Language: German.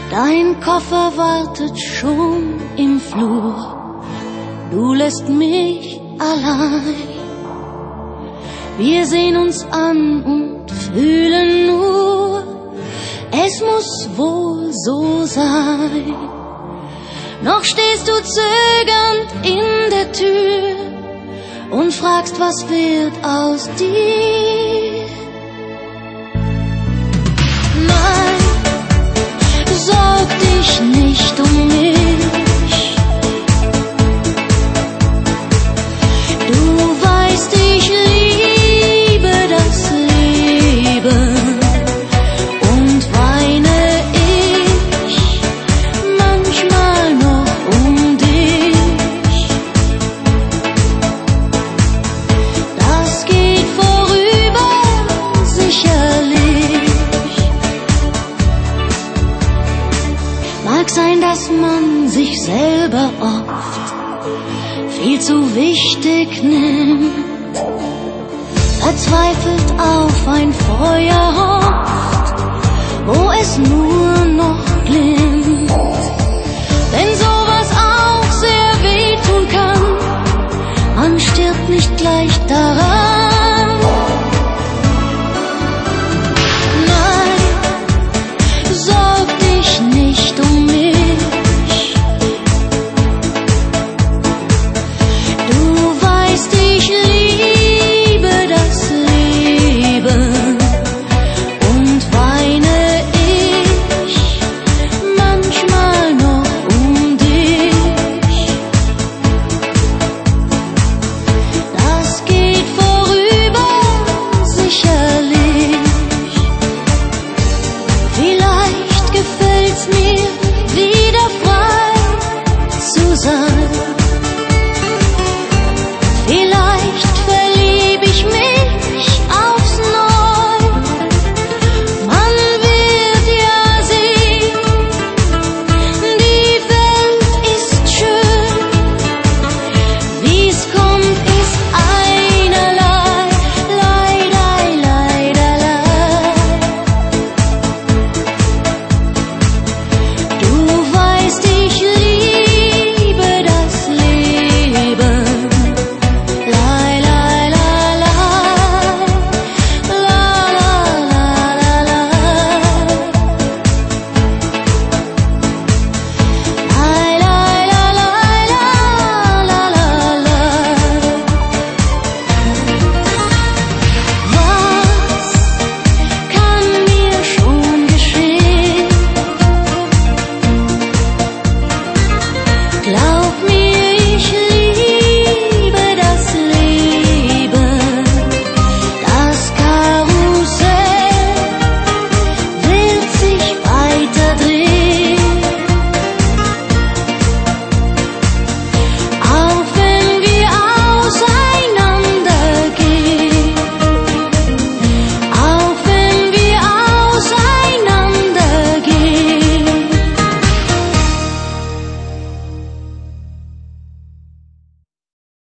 Dein Koffer wartet schon im Flur, du lässt mich allein. Wir sehen uns an und fühlen nur, es muss wohl so sein. Noch stehst du zögernd in der Tür und fragst, was wird aus dir? Nein, sorg dich nicht um mich. Du weißt, ich liebe das Leben und weine ich manchmal noch um dich. Das geht vorüber, sicherlich. Mag sein, dass man sich selber oft viel zu wichtig nimmt, verzweifelt auf ein Feuer hofft, wo es nur noch glimmt. Denn sowas auch sehr wehtun kann, man stirbt nicht gleich daran. Nein, sorg dich nicht um mich. Du weißt, ich liebe das Leben und weine ich manchmal noch um dich. Das geht vorüber, sicherlich. Vielleicht gefällt's mir, wieder frei zu sein.